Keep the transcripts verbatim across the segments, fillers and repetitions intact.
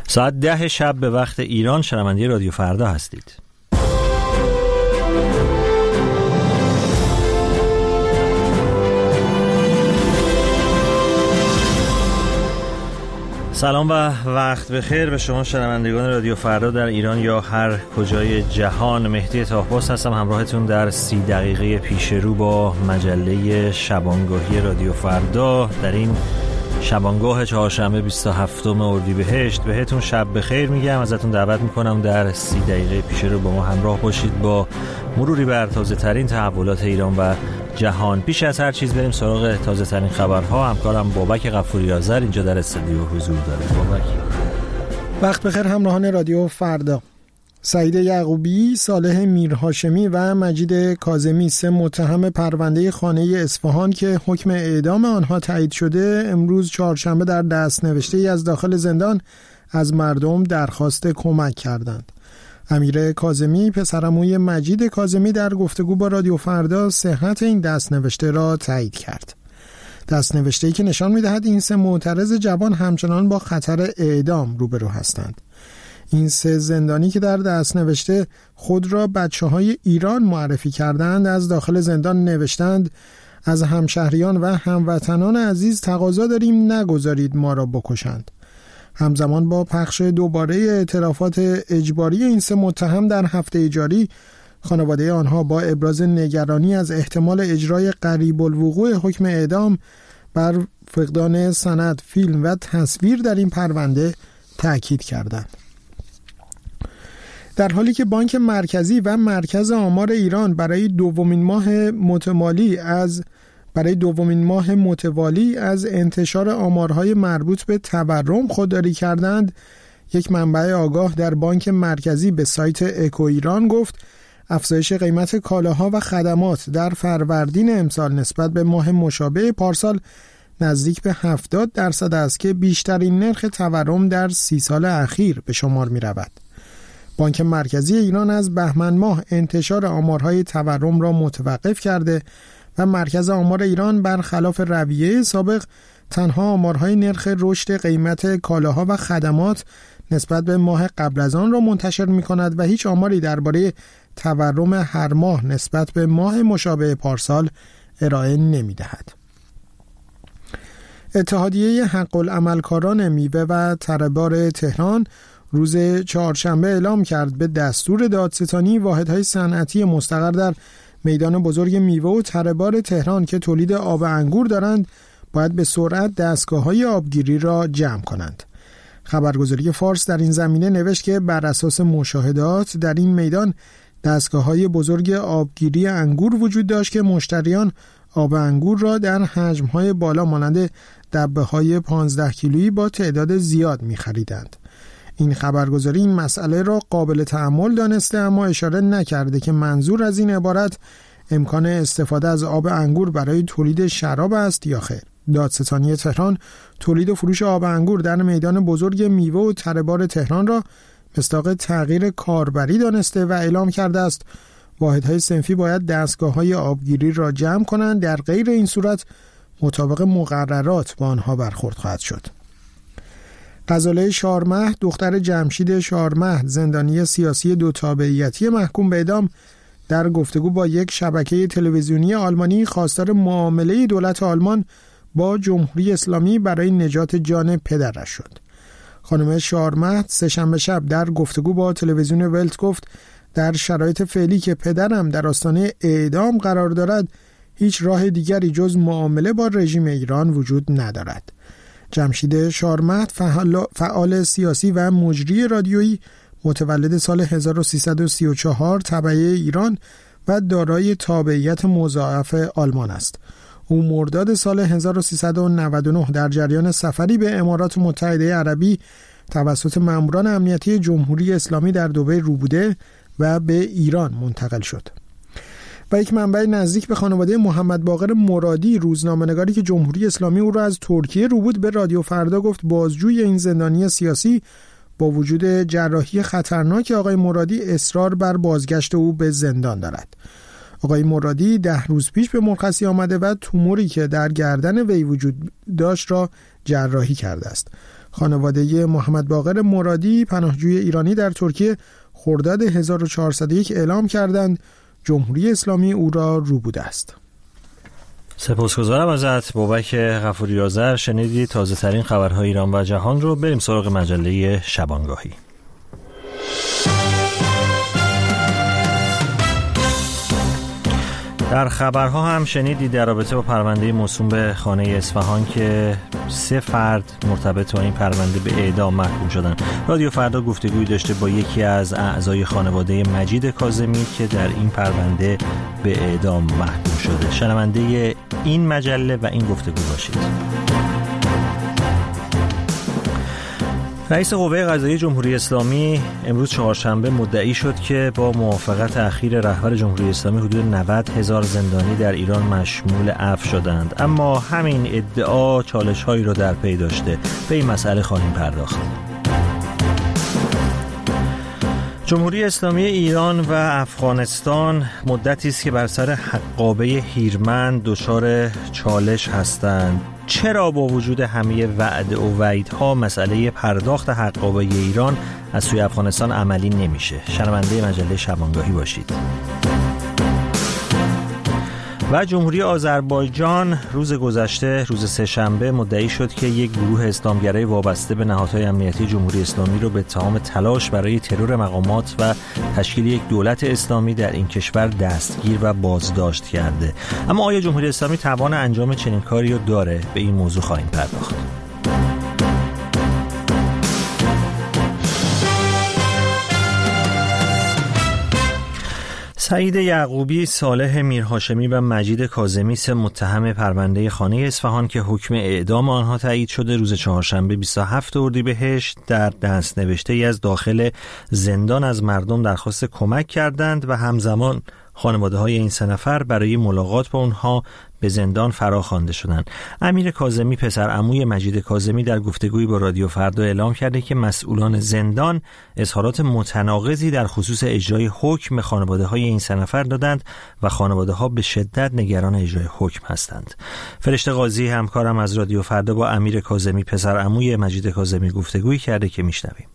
ساعت ده شب به وقت ایران شنونده رادیو فردا هستید. سلام و وقت بخیر به شما شنوندگان رادیو فردا در ایران یا هر کجای جهان. مهدی طاهباس هستم همراهتون در سی دقیقه پیش رو با مجله شبانگاهی رادیو فردا. در این شبانگاه چهارشنبه بیست و هفتم اردیبهشت بهتون شب بخیر میگم. ازتون دعوت میکنم در سی دقیقه پیش رو با ما همراه باشید با مروری بر تازه ترین تحولات ایران و جهان. پیش از هر چیز بریم سراغ تازه ترین خبرها. همکارم بابک غفوری آذر اینجا در استودیو حضور داره. بابک وقت بخیر همراهان رادیو فردا. سعید یعقوبی، صالح میرهاشمی و مجید کاظمی، سه متهم پرونده خانه اصفهان که حکم اعدام آنها تایید شده، امروز چهارشنبه در دستنوشته‌ای از داخل زندان از مردم درخواست کمک کردند. امیر کاظمی، پسرعموی مجید کاظمی، در گفتگو با رادیو فردا صحت این دستنوشته را تایید کرد. دستنوشته‌ای که نشان می‌دهد این سه معترض جوان همچنان با خطر اعدام روبرو هستند. این سه زندانی که در دستنوشته خود را بچه‌های ایران معرفی کردند، از داخل زندان نوشتند از همشهریان و هموطنان عزیز تقاضا داریم نگذارید ما را بکشند. همزمان با پخش دوباره اعترافات اجباری این سه متهم در هفته جاری، خانواده آنها با ابراز نگرانی از احتمال اجرای قریب الوقوع حکم اعدام بر فقدان سند، فیلم و تصویر در این پرونده تأکید کردند. در حالی که بانک مرکزی و مرکز آمار ایران برای دومین ماه متوالی از برای دومین ماه متوالی از انتشار آمارهای مربوط به تورم خودداری کردند، یک منبع آگاه در بانک مرکزی به سایت اکو ایران گفت افزایش قیمت کالاها و خدمات در فروردین امسال نسبت به ماه مشابه پارسال نزدیک به هفتاد درصد است که بیشترین نرخ تورم در سی سال اخیر به شمار می رود. بانک مرکزی ایران از بهمن ماه انتشار آمارهای تورم را متوقف کرده و مرکز آمار ایران برخلاف رویه سابق تنها آمارهای نرخ رشد قیمت کالاها و خدمات نسبت به ماه قبل از آن را منتشر می کند و هیچ آماری درباره تورم هر ماه نسبت به ماه مشابه پارسال ارائه نمی دهد. اتحادیه حق العملکاران میوه و تره‌بار تهران روز چهارشنبه اعلام کرد به دستور دادستانی واحدهای صنعتی مستقر در میدان بزرگ میوه و تره‌بار تهران که تولید آب انگور دارند باید به سرعت دستگاه‌های آبگیری را جمع کنند. خبرگزاری فارس در این زمینه نوشت که بر اساس مشاهدات در این میدان دستگاه‌های بزرگ آبگیری انگور وجود داشت که مشتریان آب انگور را در حجم‌های بالا مانند دبه‌های پانزده کیلویی با تعداد زیاد می‌خریدند. این خبرگزاری این مسئله را قابل تأمل دانسته اما اشاره نکرده که منظور از این عبارت امکان استفاده از آب انگور برای تولید شراب است یا خیر. دادستانی تهران تولید و فروش آب انگور در میدان بزرگ میوه و تره‌بار تهران را مصداق تغییر کاربری دانسته و اعلام کرده است واحدهای صنفی باید دستگاه‌های آبگیری را جمع کنند، در غیر این صورت مطابق مقررات با آنها برخورد خواهد شد. غزاله شارمهد، دختر جمشید شارمهد، زندانی سیاسی دو تابعیتی محکوم به اعدام، در گفتگو با یک شبکه تلویزیونی آلمانی خواستار معامله دولت آلمان با جمهوری اسلامی برای نجات جان پدرش شد. خانم شارمهد سه‌شنبه شب در گفتگو با تلویزیون ولت گفت در شرایط فعلی که پدرم در آستانه اعدام قرار دارد هیچ راه دیگری جز معامله با رژیم ایران وجود ندارد. جمشید شارمهد فعال, فعال سیاسی و مجری رادیویی، متولد سال هزار و سیصد و سی و چهار، تبعه ایران و دارای تابعیت مضاعف آلمان است. او مرداد سال هزار و سیصد و نود و نه در جریان سفری به امارات متحده عربی توسط ماموران امنیتی جمهوری اسلامی در دبی روبوده و به ایران منتقل شد. و یک منبع نزدیک به خانواده محمد باقر مرادی، روزنامه‌نگاری که جمهوری اسلامی او را از ترکیه روبود، به رادیو فردا گفت بازجوی این زندانی سیاسی با وجود جراحی خطرناک آقای مرادی اصرار بر بازگشت او به زندان دارد. آقای مرادی ده روز پیش به مرخصی آمده و توموری که در گردن وی وجود داشت را جراحی کرده است. خانواده محمد باقر مرادی پناهجوی ایرانی در ترکیه خرداد هزار و چهارصد و یک اعلام کردند جمهوری اسلامی او را روبوده است. سپاسگزارم ازت بابک غفوری آذر. شنیدید تازه ترین خبرهای ایران و جهان رو. بریم سراغ مجله شبانگاهی. در خبرها هم شنیدید در رابطه با پرونده موسوم به خانه اصفهان که سه فرد مرتبط با این پرونده به اعدام محکوم شدند. رادیو فردا گفتگوی داشته با یکی از اعضای خانواده مجید کاظمی که در این پرونده به اعدام محکوم شده. شنونده این مجله و این گفتگو باشید. رئیس قوه قضاییه جمهوری اسلامی امروز چهارشنبه مدعی شد که با موافقت اخیر رهبر جمهوری اسلامی حدود نود هزار زندانی در ایران مشمول عفو شدند، اما همین ادعا چالش‌هایی را در پی داشته. به این مسئله خواهیم پرداخت. جمهوری اسلامی ایران و افغانستان مدتی است که بر سر حقابه هیرمند دچار چالش هستند. چرا با وجود همه وعده و وعیدها مسئله پرداخت حقابه ایران از سوی افغانستان عملی نمیشه؟ شنونده مجله شبانگاهی باشید. و جمهوری آذربایجان روز گذشته روز سه‌شنبه مدعی شد که یک گروه اسلامگرای وابسته به نهادهای امنیتی جمهوری اسلامی رو به اتهام تلاش برای ترور مقامات و تشکیل یک دولت اسلامی در این کشور دستگیر و بازداشت کرده. اما آیا جمهوری اسلامی توان انجام چنین کاری رو داره؟ به این موضوع خواهیم پرداخت. سعید یعقوبی، صالح میرهاشمی و مجید کاظمی سه متهم پرونده خانه اصفهان که حکم اعدام آنها تایید شده روز چهارشنبه بیست و هفتم اردیبهشت در دست‌نوشته‌ای از داخل زندان از مردم درخواست کمک کردند و همزمان خانواده‌های این سه نفر برای ملاقات با اونها به زندان فراخوانده شدند. امیر کاظمی پسر عموی مجید کاظمی در گفتگویی با رادیو فردا اعلام کرده که مسئولان زندان اظهارات متناقضی در خصوص اجرای حکم به خانواده‌های این سه نفر دادند و خانواده‌ها به شدت نگران اجرای حکم هستند. فرشته قاضی همکارم از رادیو فردا با امیر کاظمی پسر عموی مجید کاظمی گفتگویی کرده که میشنویم.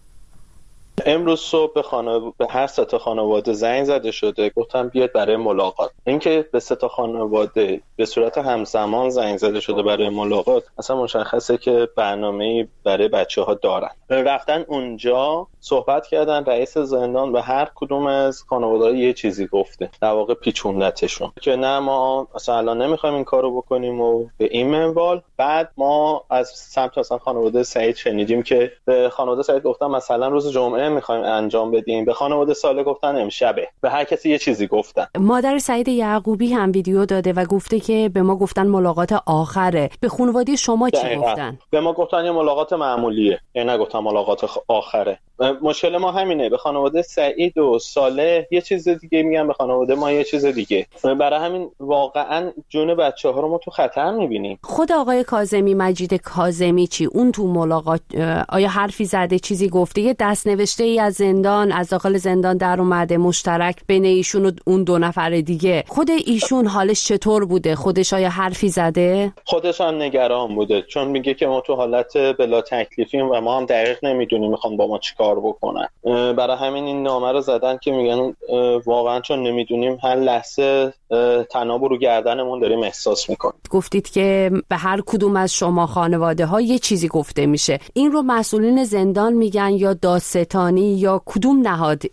امروز صبح به, خانو... به هر سه تا خانواده زنگ زده شده، گفتم بیاد برای ملاقات. اینکه به سه تا خانواده به صورت همزمان زنگ زده شده برای ملاقات اصلا مشخصه که برنامه‌ای برای بچه‌ها دارن. رفتن اونجا صحبت کردن، رئیس زندان به هر کدوم از خانواده‌ها یه چیزی گفته، در واقع پیچوندتشون که نه ما اصلا الان نمی‌خوایم این کارو بکنیم و به این منوال. بعد ما از سمت مثلا خانواده سعید شنیدیم که به خانواده سعید گفتن مثلا روز جمعه می‌خوایم انجام بدیم، به خانواده ساله گفتن امشبه، به هر کسی یه چیزی گفتن. مادر سعید یعقوبی هم ویدیو داده و گفته که به ما گفتن ملاقات آخره. به خانواده شما چی دقیقا گفتن؟ به ما گفتن یه ملاقات معمولیه، یعنی نگفتن ملاقات آخره. مشکل ما همینه، به خانواده سعید و صالح یه چیز دیگه میگن، به خانواده ما یه چیز دیگه. برای همین واقعا جون بچه‌ها رو ما تو خطر می‌بینیم. خود آقای کاظمی، مجید کاظمی چی؟ اون تو ملاقات آیا حرفی زده، چیزی گفته؟ یه دست‌نوشته ای از زندان، از داخل زندان در اومده مشترک بین ایشون و اون دو نفر دیگه. خود ایشون حالش چطور بوده؟ خودش آیا حرفی زده؟ خودش هم نگران بوده، چون میگه که ما تو حالت بلا تکلیفیم و ما هم دقیق نمیدونیم میخوان با ما چیکار بکنن. برای همین این نامه رو زدن که میگن واقعا چون نمیدونیم هر لحظه تناب رو گردنمون داریم احساس میکنیم. گفتید که به هر کدوم از شما خانواده ها یه چیزی گفته میشه. این رو مسئولین زندان میگن یا دادستانی یا کدوم نهاد؟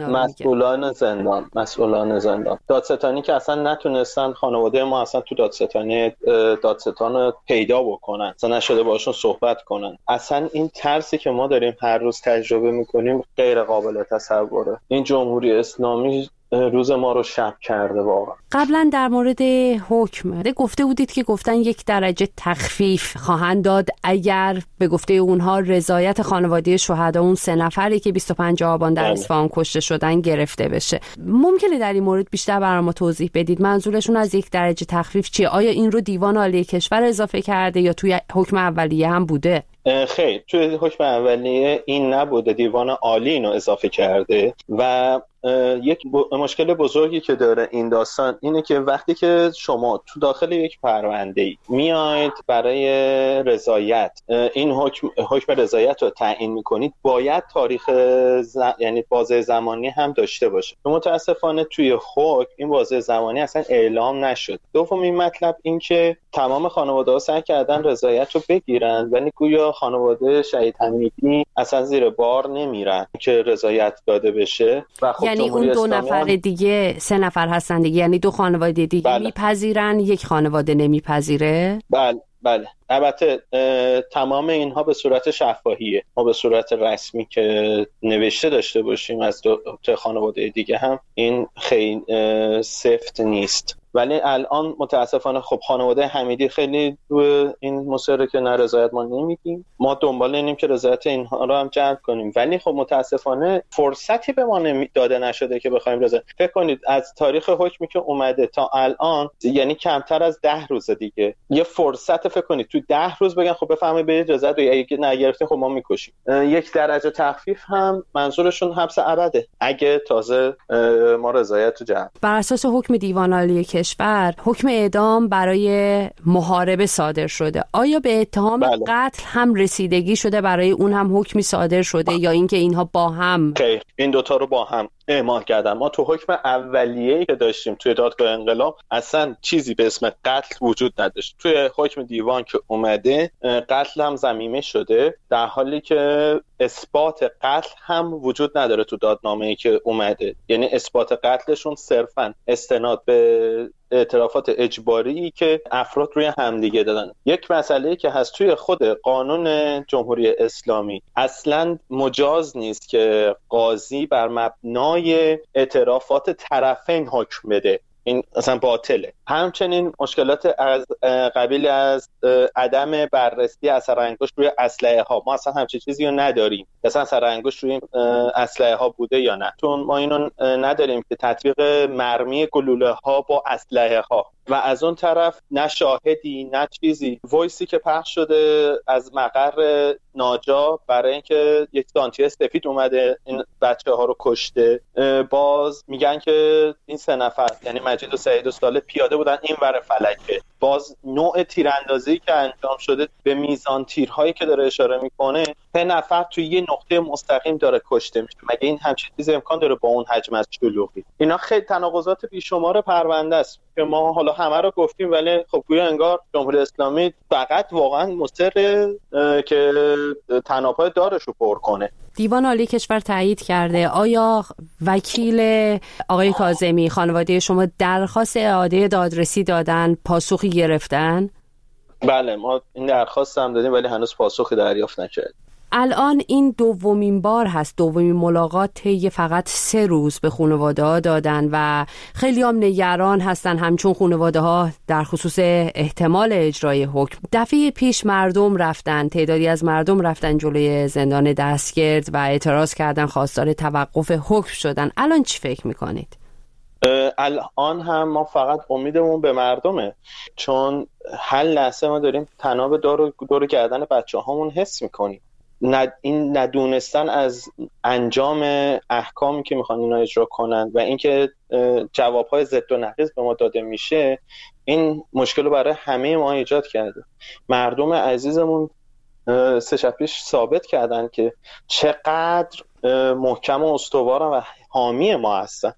مسئولان زندان. مسئولان زندان. دادستانی که اصلا نتونستن خانواده ما اصلا تو دادستانی دادستان پیدا بکنن، اصلا نشده باشون صحبت کنن. اصلا این ترسی که ما داریم هر روز تجربه میکنیم غیر قابل تصوره. این جمهوری اسلامی روز ما رو شب کرده واقعا. قبلا در مورد حکم گفته بودید که گفتن یک درجه تخفیف خواهند داد اگر به گفته اونها رضایت خانواده شهدا اون سه نفری که بیست و پنجم آبان در اصفهان کشته شدن گرفته بشه. ممکنه در این مورد بیشتر برام توضیح بدید؟ منظورشون از یک درجه تخفیف چیه؟ آیا این رو دیوان عالی کشور اضافه کرده یا توی حکم اولیه هم بوده؟ خیر، توی حکم اولیه این نبوده، دیوان عالی اینو اضافه کرده و یک ب... مشکل بزرگی که داره این داستان اینه که وقتی که شما تو داخل یک پرونده‌ای میاید برای رضایت این حکم حکم رضایت رو تعیین میکنید، باید تاریخ ز... یعنی بازه زمانی هم داشته باشه. متاسفانه توی حکم این بازه زمانی اصلا اعلام نشد. دومین مطلب این که تمام خانواده‌ها سعی کردن رضایت رو بگیرن ولی گویا خانواده شهید حمیدی اصلا زیر بار نمیرن که رضایت داده بشه و خب یعنی اون دو نفر هم... دیگه سه نفر هستن دیگه، یعنی دو خانواده دیگه بله. میپذیرن، یک خانواده نمیپذیره. بله بله البته تمام اینها به صورت شفاهیه، ما به صورت رسمی که نوشته داشته باشیم از دو خانواده دیگه هم این خیلی سفت نیست. ولی الان متاسفانه خب خانواده حمیدی خیلی دو این مصره که نه رضایت ما نمیدیم، ما دنبال اینیم که رضایت اینها رو هم جلب کنیم، ولی خب متاسفانه فرصتی به ما داده نشده که بخوایم رضایت. فکر کنید از تاریخ حکمی که اومده تا الان یعنی کمتر از ده روز دیگه، یه فرصت فکر کنید تو ده روز بگن خب بفهمید برید رضایت رو، اگه نگرفتین خب ما میکشیم. یک درجه تخفیف هم منظورشون حبس ابده اگه تازه ما رضایت رو جلب. بر اساس حکم دیوان عالی کشور حکم اعدام برای محاربه صادر شده. آیا به اتهام بله. قتل هم رسیدگی شده، برای اون هم حکمی صادر شده یا اینکه اینها با هم؟ خیر، این دوتا رو با هم اعمال کردن. ما تو حکم اولیه‌ای که داشتیم توی دادگاه انقلاب اصلا چیزی به اسم قتل وجود نداشت. توی حکم دیوان که اومده قتل هم ضمیمه شده، در حالی که اثبات قتل هم وجود نداره تو دادنامه‌ای که اومده. یعنی اثبات قتلشون صرفاً استناد به اعترافات اجباری که افراد روی همدیگه دادن. یک مسئله که هست توی خود قانون جمهوری اسلامی اصلاً مجاز نیست که قاضی بر مبنای اعترافات طرفین حکم بده، این اصلا باطله. همچنین مشکلات از قبیل از عدم بررسی اثر انگشت روی اسلحه ها، ما اصلا همچین چیزی رو نداریم، اصلا اثر انگشت روی اسلحه ها بوده یا نه، چون ما اینو نداریم که تطبیق مرمی گلوله ها با اسلحه ها. و از اون طرف نه شاهدی نه چیزی. وایسی که پخش شده از مقر ناجا برای اینکه یک دانتیه سفید اومده این بچه ها رو کشته، باز میگن که این سه نفر یعنی مجید و سعید و ساله پیاده بودن این ور فلکه. باز نوع تیراندازی که انجام شده به میزان تیرهایی که داره اشاره میکنه، سه نفر توی یه نقطه مستقیم داره کشته میشه. مگه این همچین چیزی امکان داره با اون حجم از شلوغی؟ اینا خیلی تناقضات بیشمار پرونده است که ما حالا همه رو گفتیم، ولی خب گویا انگار جمهوری اسلامی فقط واقعا مصر که تنابهای دارش رو پر کنه. دیوان عالی کشور تایید کرده. آیا وکیل آقای کاظمی خانواده شما درخواست اعاده دادرسی دادن، پاسخی گرفتن؟ بله ما این درخواست هم دادیم ولی هنوز پاسخی دریافت نکردیم. الان این دومین بار هست، دومین ملاقات طی فقط سه روز به خانواده ها دادن و خیلی هم نگران هستن، همچون خانواده ها در خصوص احتمال اجرای حکم. دفعه پیش مردم رفتن، تعدادی از مردم رفتن جلوی زندان دستگرد و اعتراض کردن، خواستار توقف حکم شدن. الان چی فکر میکنید؟ الان هم ما فقط امیدمون به مردمه، چون هر لحظه ما داریم تناب دور دور گردن بچه هامون حس میکنیم. ند این ندونستن از انجام احکامی که میخوان اینا اجرا کنن و اینکه جوابهای ضد و نقیض به ما داده میشه، این مشکل رو برای همه ما ایجاد کرده. مردم عزیزمون سه شب پیش ثابت کردن که چقدر محکم و استوارن و حامی ما هستن.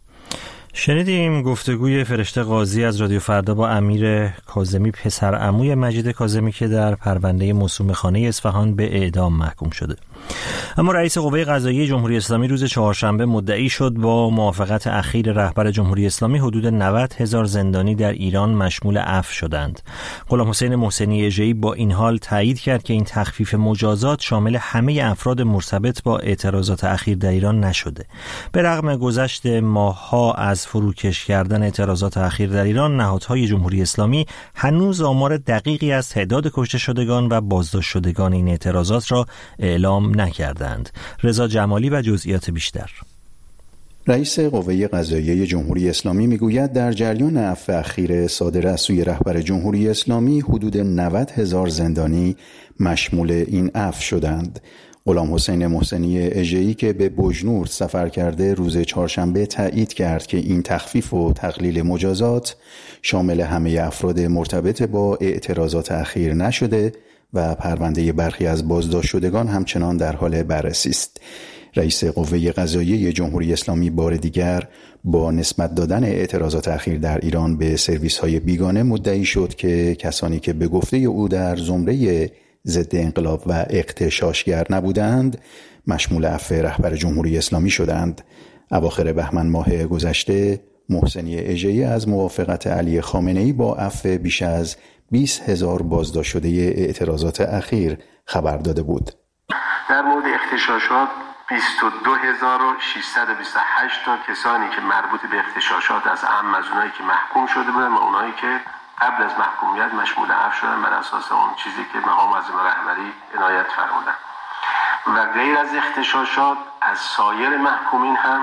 شنیدیم گفتگوی فرشته قاضی از رادیو فردا با امیر کاظمی، پسر عموی مجید کاظمی که در پرونده موسوم خانه اصفهان به اعدام محکوم شده. اما رئیس قوه قضاییه جمهوری اسلامی روز چهارشنبه مدعی شد با موافقت اخیر رهبر جمهوری اسلامی حدود نود هزار زندانی در ایران مشمول عفو شدند. غلام حسین محسنی اژه‌ای با این حال تایید کرد که این تخفیف مجازات شامل همه افراد مرتبط با اعتراضات اخیر در ایران نشده. به رغم گذشت ماه‌ها از فروکش کردن اعتراضات اخیر در ایران، نهادهای جمهوری اسلامی هنوز آمار دقیقی از تعداد کشته شدگان و بازداشت شدگان این اعتراضات را اعلام نکردند. رضا جمالی و جزئیات بیشتر. رئیس قوه قضاییه جمهوری اسلامی میگوید در جریان عفو اخیر صادر از سوی رهبر جمهوری اسلامی حدود نود هزار زندانی مشمول این عفو شدند. غلام حسین محسنی اژه‌ای که به بوجنورد سفر کرده روز چهارشنبه تایید کرد که این تخفیف و تقلیل مجازات شامل همه افراد مرتبط با اعتراضات اخیر نشده و پرونده برخی از بازداشت شدگان همچنان در حال بررسی است. رئیس قوه قضاییه جمهوری اسلامی بار دیگر با نسبت دادن اعتراضات اخیر در ایران به سرویس‌های بیگانه مدعی شد که کسانی که به گفته او در زمره ضد انقلاب و اغتشاشگر نبودند مشمول عفو رهبر جمهوری اسلامی شدند. اواخر بهمن ماه گذشته محسنی اژه‌ای از موافقت علی خامنه‌ای با عفو بیش از بیست هزار بازداشت شده اعتراضات اخیر خبر داده بود. در مورد اغتشاشات بیست و دو هزار و ششصد و بیست و هشت تا کسانی که مربوط به اغتشاشات از اهم از اونایی که محکوم شده بودن و اونایی که قبل از محکومیت مشمول عفو شدن بر اساس اون چیزی که مقام معظم رهبری عنایت فرمودن و غیر از اغتشاشات از سایر محکومین هم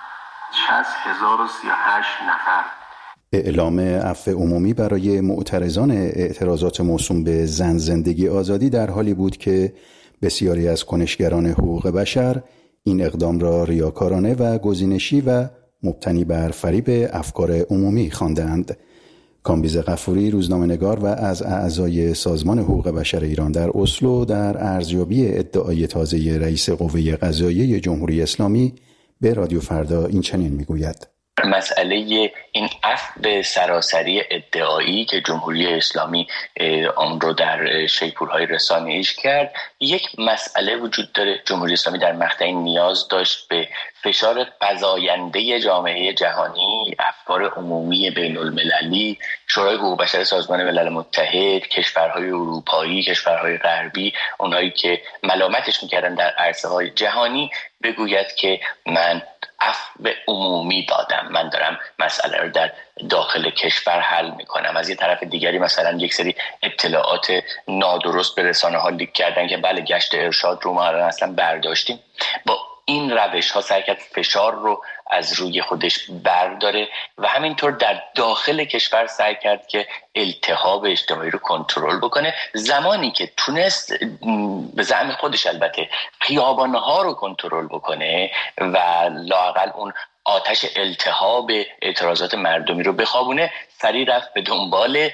شصت هزار و سی و هشت نفر. اعلام عفو عمومی برای معترضان اعتراضات موسوم به زن زندگی آزادی در حالی بود که بسیاری از کنشگران حقوق بشر این اقدام را ریاکارانه و گزینشی و مبتنی بر فریب افکار عمومی خواندند. کامبیز غفوری روزنامه‌نگار و از اعضای سازمان حقوق بشر ایران در اسلو در ارزیابی ادعای تازه رئیس قوه قضاییه جمهوری اسلامی به رادیو فردا این چنین میگوید: مسئله این عفو سراسری ادعایی که جمهوری اسلامی آن رو در شیپورهای رسانه‌ایش کرد، یک مسئله وجود داره. جمهوری اسلامی در مقطعی نیاز داشت به فشار فزاینده جامعه جهانی، افکار عمومی بین المللی، شورای حقوق بشر سازمان ملل متحد، کشورهای اروپایی، کشورهای غربی، اونایی که ملامتش میکردن در عرصه‌های جهانی، بگوید که من عفو عمومی دادم، من دارم مسئله رو در داخل کشور حل میکنم. از یه طرف دیگری مثلا یک سری اطلاعات نادرست به رسانه ها لیک کردن که بله گشت ارشاد رو ما اصلا برداشتیم. با این روش ها سعی کرد فشار رو از روی خودش برداره و همینطور در داخل کشور سعی کرد که التهاب اجتماعی رو کنترل بکنه. زمانی که تونست به زعم خودش البته خیابان‌ها رو کنترل بکنه و لااقل اون آتش التهاب اعتراضات مردمی رو بخوابونه، سریع رفت به دنبال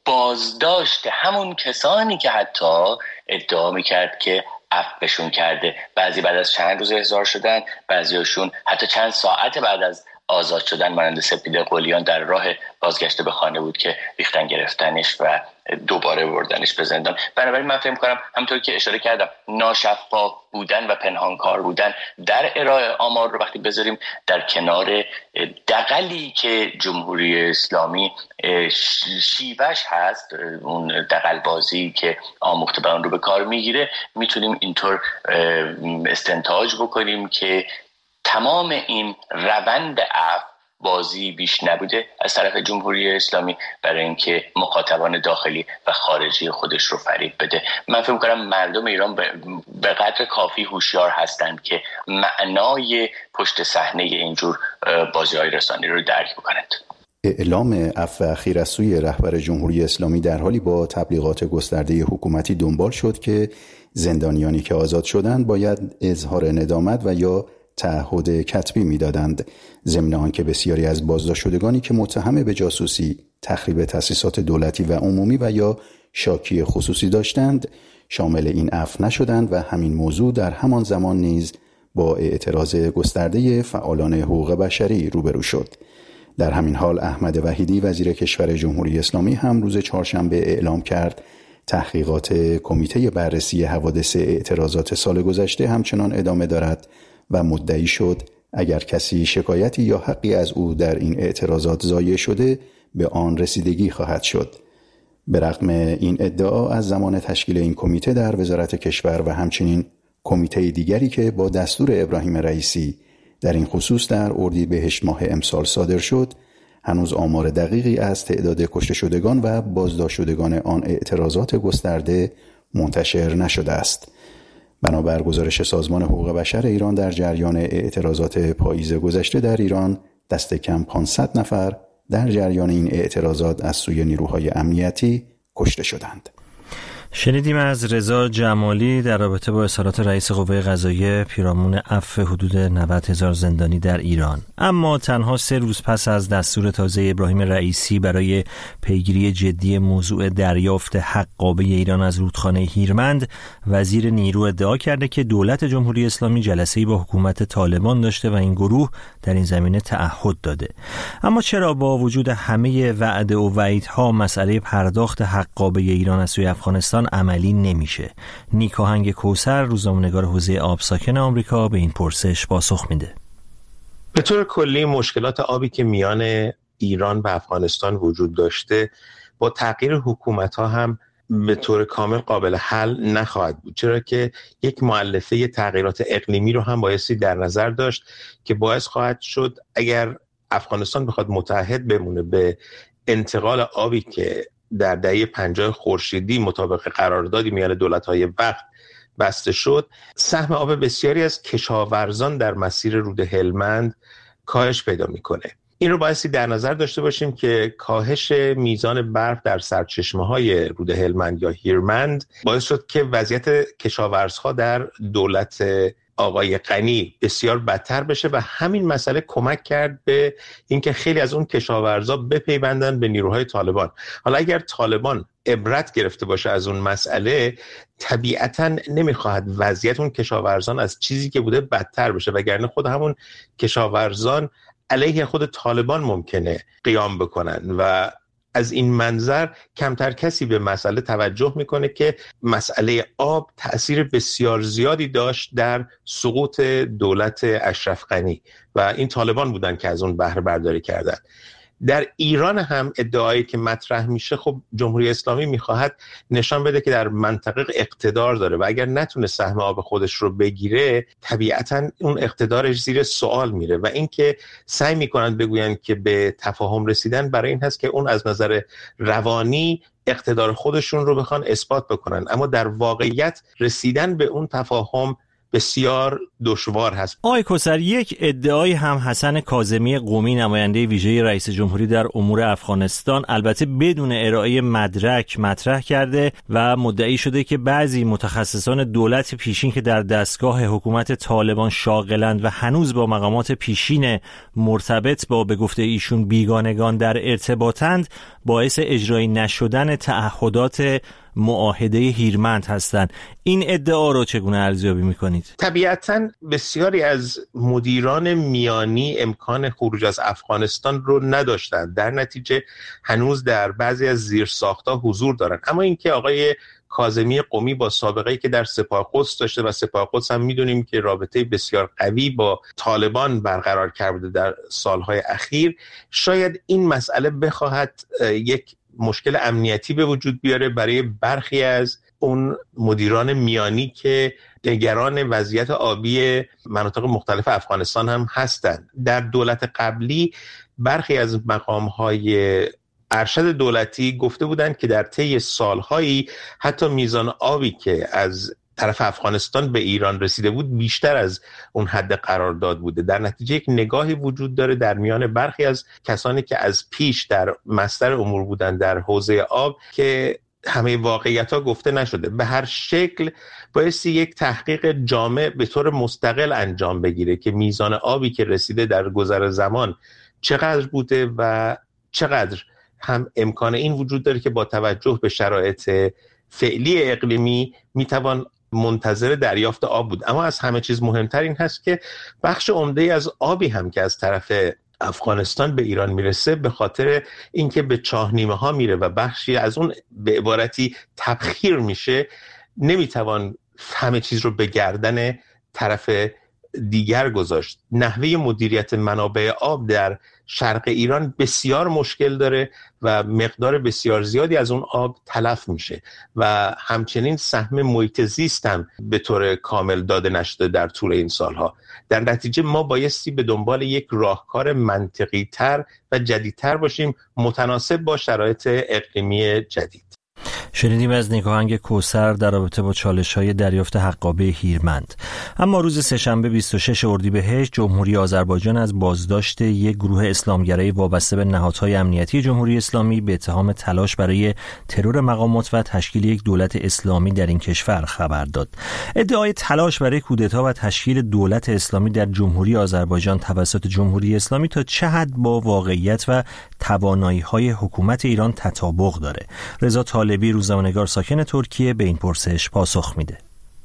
بازداشت همون کسانی که حتی ادعا میکرد که عفوشون کرده. بعضی بعد از چند روز احضار شدن، بعضیاشون حتی چند ساعت بعد از آزاد شدن، مانند سپیده قلیان در راه بازگشت به خانه بود که ریختن گرفتنش و دوباره بردنش به زندان. بنابراین من فکر می‌کنم همونطور که اشاره کردم، ناشفاف بودن و پنهانکار بودن در ارائه آمار رو وقتی بذاریم در کنار دغلی که جمهوری اسلامی شیوهش هست، اون دغل بازی که آموخته به اون رو به کار میگیره، میتونیم اینطور استنتاج بکنیم که تمام این روند عفو بازی بیش نبوده از طرف جمهوری اسلامی برای اینکه مخاطبان داخلی و خارجی خودش رو فریب بده. من فکر می‌کنم مردم ایران به قدر کافی هوشیار هستند که معنای پشت صحنه اینجور بازی‌های رسانه‌ای رو درک بکنند. اعلام عفو اخیر از سوی رهبر جمهوری اسلامی در حالی با تبلیغات گسترده حکومتی دنبال شد که زندانیانی که آزاد شدند باید اظهار ندامت و یا تعهد کتبی می‌دادند، ضمن آنکه بسیاری از بازداشت شدگانی که متهم به جاسوسی، تخریب تأسیسات دولتی و عمومی و یا شاکی خصوصی داشتند شامل این عفو نشدند و همین موضوع در همان زمان نیز با اعتراض گسترده فعالان حقوق بشری روبرو شد. در همین حال احمد وحیدی وزیر کشور جمهوری اسلامی هم روز چهارشنبه اعلام کرد تحقیقات کمیته بررسی حوادث اعتراضات سال گذشته همچنان ادامه دارد و مدعی شد اگر کسی شکایتی یا حقی از او در این اعتراضات ضایع شده به آن رسیدگی خواهد شد. به رغم این ادعا از زمان تشکیل این کمیته در وزارت کشور و همچنین کمیته دیگری که با دستور ابراهیم رئیسی در این خصوص در اردیبهشت ماه امسال صادر شد، هنوز آمار دقیقی از تعداد کشته شدگان و بازداشت شدگان آن اعتراضات گسترده منتشر نشده است. بنابر گزارش سازمان حقوق بشر ایران در جریان اعتراضات پاییز گذشته در ایران دست کم پانصد نفر در جریان این اعتراضات از سوی نیروهای امنیتی کشته شدند. شنیدیم از رضا جمالی در رابطه با اظهارات رئیس قوه قضاییه پیرامون عفو حدود نود هزار زندانی در ایران. اما تنها سه روز پس از دستور تازه ابراهیم رئیسی برای پیگیری جدی موضوع دریافت حقابه ایران از رودخانه هیرمند، وزیر نیرو ادعا کرده که دولت جمهوری اسلامی جلسه‌ای با حکومت طالبان داشته و این گروه در این زمینه تعهد داده. اما چرا با وجود همه وعده و وعیدها مسئله پرداخت حقابه ایران از سوی افغانستان عملی نمیشه؟ نیک آهنگ کوثر، روزنامه‌نگار حوزه آب ساکن آمریکا، به این پرسش پاسخ میده. به طور کلی مشکلات آبی که میان ایران و افغانستان وجود داشته با تغییر حکومت‌ها هم به طور کامل قابل حل نخواهد بود، چرا که یک مؤلفه تغییرات اقلیمی رو هم بایستی در نظر داشت که باعث خواهد شد اگر افغانستان بخواد متحد بمونه به انتقال آبی که در دهه پنجاه خورشیدی مطابق قراردادی میان دولت‌های وقت بسته شد، سهم آب بسیاری از کشاورزان در مسیر رود هلمند کاهش پیدا میکنه. این رو بایستی در نظر داشته باشیم که کاهش میزان برف در سرچشمه‌های رود هلمند یا هیرمند باعث شد که وضعیت کشاورزها در دولت آقای غنی بسیار بدتر بشه و همین مسئله کمک کرد به اینکه خیلی از اون کشاورزا بپیوندن به نیروهای طالبان. حالا اگر طالبان عبرت گرفته باشه از اون مسئله، طبیعتاً نمیخواهد وضعیت اون کشاورزان از چیزی که بوده بدتر بشه، وگرنه خود همون کشاورزان علیه خود طالبان ممکنه قیام بکنن و از این منظر کمتر کسی به مسئله توجه میکنه که مسئله آب تأثیر بسیار زیادی داشت در سقوط دولت اشرف غنی و این طالبان بودن که از اون بهره برداری کردن. در ایران هم ادعایی که مطرح میشه، خب جمهوری اسلامی میخواهد نشان بده که در منطقه اقتدار داره و اگر نتونه سهم آب خودش رو بگیره طبیعتاً اون اقتدارش زیر سوال میره و اینکه سعی میکنن بگوین که به تفاهم رسیدن برای این هست که اون از نظر روانی اقتدار خودشون رو بخوان اثبات بکنن، اما در واقعیت رسیدن به اون تفاهم بسیار دشوار هست. آقای کوثر، یک ادعای هم حسن کاظمی قمی، نماینده ویژه رئیس جمهوری در امور افغانستان، البته بدون ارائه مدرک مطرح کرده و مدعی شده که بعضی متخصصان دولت پیشین که در دستگاه حکومت طالبان شاغلند و هنوز با مقامات پیشین مرتبط با به گفته ایشون بیگانگان در ارتباطند، باعث اجرایی نشدن تعهدات معاهده هیرمند هستند. این ادعا رو چگونه ارزیابی میکنید؟ طبیعتاً بسیاری از مدیران میانی امکان خروج از افغانستان رو نداشتند، در نتیجه هنوز در بعضی از زیرساخت‌ها حضور دارند. اما اینکه آقای کاظمی قمی با سابقه‌ای که در سپاهقدس داشته و سپاهقدس هم میدونیم که رابطه بسیار قوی با طالبان برقرار کرده در سالهای اخیر، شاید این مسئله بخواهد یک مشکل امنیتی به وجود بیاره برای برخی از اون مدیران میانی که نگران وضعیت آبی مناطق مختلف افغانستان هم هستند. در دولت قبلی برخی از مقام‌های ارشد دولتی گفته بودند که در طی سالهایی حتی میزان آبی که از طرف افغانستان به ایران رسیده بود بیشتر از اون حد قرارداد بوده. در نتیجه یک نگاهی وجود داره در میان برخی از کسانی که از پیش در مصدر امور بودن در حوزه آب که همه واقعیت‌ها گفته نشده. به هر شکل بایستی یک تحقیق جامع به طور مستقل انجام بگیره که میزان آبی که رسیده در گذر زمان چقدر بوده و چقدر هم امکان این وجود داره که با توجه به شرایط فعلی اقلیمی میتوان منتظر دریافت آب بود. اما از همه چیز مهمتر این هست که بخش عمده از آبی هم که از طرف افغانستان به ایران میرسه به خاطر اینکه به چاهنیمه ها میره و بخشی از اون به عبارتی تبخیر میشه، نمیتوان همه چیز رو به گردن طرف دیگر گذاشت. نحوه مدیریت منابع آب در شرق ایران بسیار مشکل داره و مقدار بسیار زیادی از اون آب تلف میشه و همچنین سهم محیط زیست هم به طور کامل داده نشده در طول این سالها. در نتیجه ما بایستی به دنبال یک راهکار منطقی تر و جدیدتر باشیم، متناسب با شرایط اقلیمی جدید. شنیدیم از نگاهنگ کوثر در رابطه با چالش‌های دریافت حقابه هیرمند. اما روز سه‌شنبه بیست و شش اردیبهشت جمهوری آذربایجان از بازداشت یک گروه اسلامگرای وابسته به نهادهای امنیتی جمهوری اسلامی به اتهام تلاش برای ترور مقامات و تشکیل یک دولت اسلامی در این کشور خبر داد. ادعای تلاش برای کودتا و تشکیل دولت اسلامی در جمهوری آذربایجان توسط جمهوری اسلامی تا چه حد با واقعیت و توانایی‌های حکومت ایران تطابق داره؟ رضا طالبی روزنامه‌نگار ساکن ترکیه به این پرسش پاسخ میده.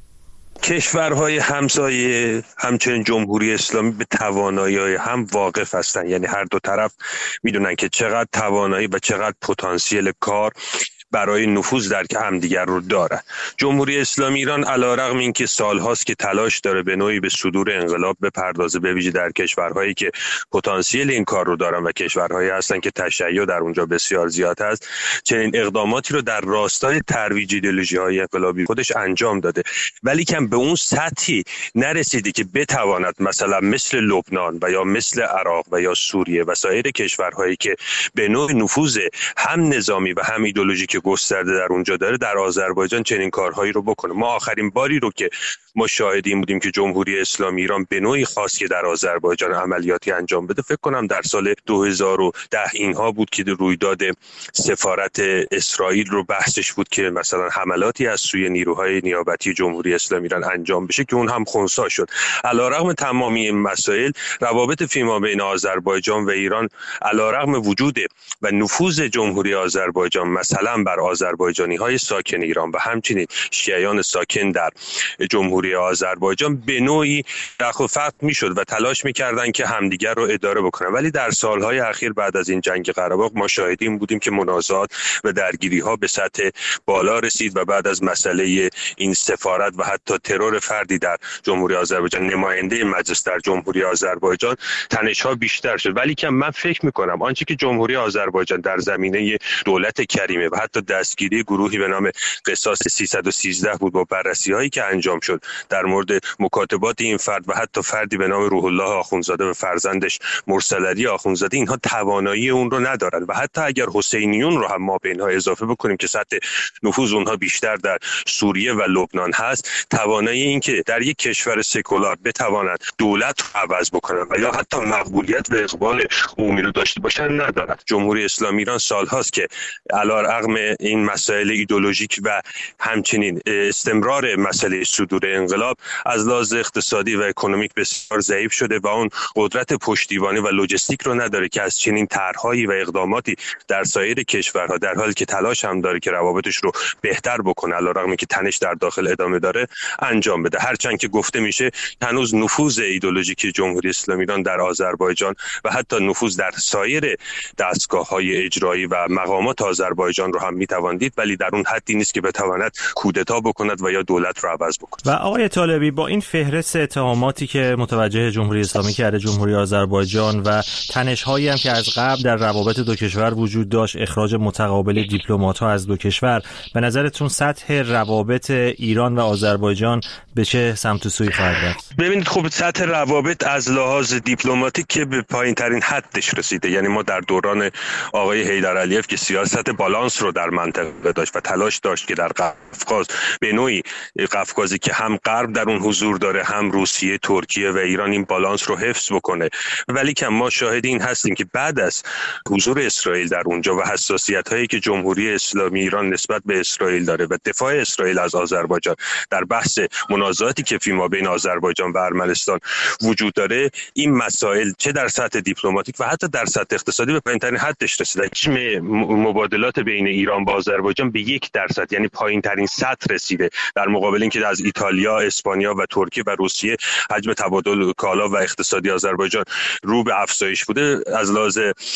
کشورهای همسایه همچنین جمهوری اسلامی به توانایی‌های هم واقف هستند، یعنی هر دو طرف میدونن که چقدر توانایی و چقدر پتانسیل کار برای نفوذ در همدیگر رو داره. جمهوری اسلامی ایران علیرغم اینکه سالهاست که تلاش داره به نوعی به صدور انقلاب بپردازه، به ویژه در کشورهایی که پتانسیل این کار رو دارن و کشورهایی هستن که تشیع در اونجا بسیار زیاد هست، چنین اقداماتی رو در راستای ترویج ایدئولوژی‌های انقلابی خودش انجام داده، ولی کم به اون سطحی نرسیده که بتواند مثلا مثل لبنان و یا مثل عراق و یا سوریه و سایر کشورهایی که به نوع نفوذ هم نظامی و هم ایدئولوژیک گسترده در اونجا داره در آذربایجان چنین کارهایی رو بکنه. ما آخرین باری رو که ما شاهدیم بودیم که جمهوری اسلامی ایران به نوعی خواست که در آذربایجان عملیاتی انجام بده، فکر کنم در سال دو هزار و ده اینها بود که رویداد سفارت اسرائیل رو بحثش بود که مثلا حملاتی از سوی نیروهای نیابتی جمهوری اسلامی ایران انجام بشه که اون هم خنثی شد. علیرغم تمامی این مسائل، روابط فیما بین آذربایجان و ایران علیرغم وجود و نفوذ جمهوری آذربایجان مثلا بر آذربایجانی‌های ساکن ایران و همچنین شیعیان ساکن در جمهوری آذربایجان به نوعی رخ و فتق میشد و تلاش میکردن که همدیگر رو اداره بکنن، ولی در سالهای اخیر بعد از این جنگ قره باغ ما شاهدیم بودیم که منازعات و درگیری‌ها به سطح بالا رسید و بعد از مسئله این سفارت و حتی ترور فردی در جمهوری آذربایجان، نماینده مجلس در جمهوری آذربایجان، تنش‌ها بیشتر شد. ولی که من فکر می‌کنم آنچه که جمهوری آذربایجان در زمینه دولت کریمه و حتی دستگیری گروهی به نام قصاص سیصد و سیزده بود با بررسی‌هایی که انجام شد در مورد مکاتبات این فرد و حتی فردی به نام روح الله آخوندزاده و فرزندش مرسل علی آخوندزاده، اینها توانایی اون رو ندارن و حتی اگر حسینیون رو هم ما به اینها اضافه بکنیم که سطح نفوذ اونها بیشتر در سوریه و لبنان هست، توانایی این که در یک کشور سکولار بتوانند دولت رو عوض بکنن و یا حتی مقبولیت و اقبال عمومی رو داشته باشن ندارن. جمهوری اسلامی ایران سالهاست که علیرغم این مسائل ایدئولوژیک و همچنین استمرار مسئله صدور انقلاب از لحاظ اقتصادی و اکونومیک بسیار ضعیف شده و اون قدرت پشتیبانی و لوجستیک رو نداره که از چنین طرح‌هایی و اقداماتی در سایر کشورها در حالی که تلاش هم داره که روابطش رو بهتر بکنه علیرغم اینکه تنش در داخل ادامه داره انجام بده. هرچند که گفته میشه هنوز نفوذ ایدئولوژیک جمهوری اسلامی ایران در آذربایجان و حتی نفوذ در سایر دستگاه‌های اجرایی و مقامات آذربایجان رو هم میتوان دید، ولی در اون حدی نیست که بتواند کودتا بکند و یا دولت رو عوض بکند. و آقای طالبی، با این فهرست اتهاماتی که متوجه جمهوری اسلامی کرده جمهوری آذربایجان و تنش‌هایی هم که از قبل در روابط دو کشور وجود داشت، اخراج متقابل دیپلمات‌ها از دو کشور، به نظرتون سطح روابط ایران و آذربایجان به چه سمت و سوی خواهد رفت؟ ببینید خب سطح روابط از لحاظ دیپلماتیک که به پایین‌ترین حدش رسیده، یعنی ما در دوران آقای حیدر علیف که سیاست بالانس رو در منطقه داشت و تلاش داشت که در قفقاز به نوعی قفقازی که هم غرب در اون حضور داره هم روسیه، ترکیه و ایران این بالانس رو حفظ بکنه، ولی که ما شاهد این هستیم که بعد از حضور اسرائیل در اونجا و حساسیت‌هایی که جمهوری اسلامی ایران نسبت به اسرائیل داره و دفاع اسرائیل از آذربایجان در بحث منازعاتی که فیما بین آذربایجان و ارمنستان وجود داره، این مسائل چه در سطح دیپلماتیک و حتی در سطح اقتصادی به پایین‌ترین حدش رسیده. حجم مبادلات بین ایران با آذربایجان به یک درصد یعنی پایین‌ترین سطح رسیده، در مقابل اینکه از ایتالیا، اسپانیا و ترکیه و روسیه حجم تبادل کالا و اقتصادی آذربایجان رو به افزایش بوده، از لحاظ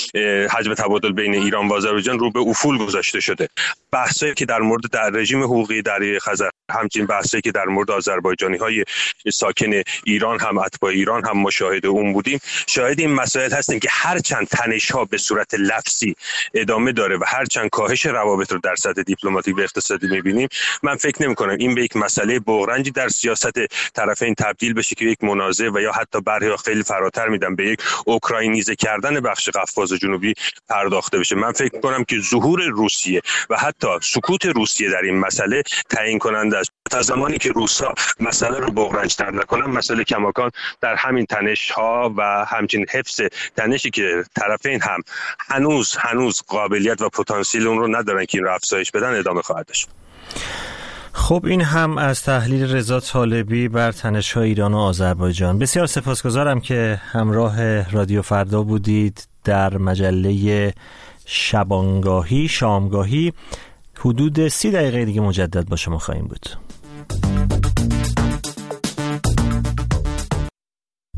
حجم تبادل بین ایران و آذربایجان رو به افول گذاشته شده. بحثایی که در مورد در رژیم حقوقی دریای خزر، همچنین بحثایی که در مورد آذربایجانی‌های ساکن ایران هم اتباع ایران هم مشاهده اون بودیم، شاهد این مسائل هستیم که هرچند تنش‌ها به صورت لفظی ادامه داره و هرچند کاهش روابط روابط رو در سطح دیپلماتیک و اقتصادی می‌بینیم، من فکر نمی‌کنم این به یک مسئله بحرانی در سیاست طرفین تبدیل بشه که یک منازعه و یا حتی برخی خیلی فراتر میدم به یک اوکراینیزه کردن بخش قفقاز جنوبی پرداخته بشه. من فکر می‌کنم که ظهور روسیه و حتی سکوت روسیه در این مسئله تعیین کننده است. تا زمانی که روسا مسئله رو بحران‌تر نکنن، مسئله کماکان در همین تنش‌ها و همچنین حفظ تنشی که طرفین هم هنوز هنوز قابلیت و پتانسیل اون رو ندارن که این رو افزایش بدن ادامه خواهد داشت. خب این هم از تحلیل رضا طالبی بر تنش‌های ایران و آذربایجان. بسیار سپاسگزارم که همراه رادیو فردا بودید در مجله شبانگاهی شامگاهی. حدود سی دقیقه دیگه مجدد با شما خواهیم بود.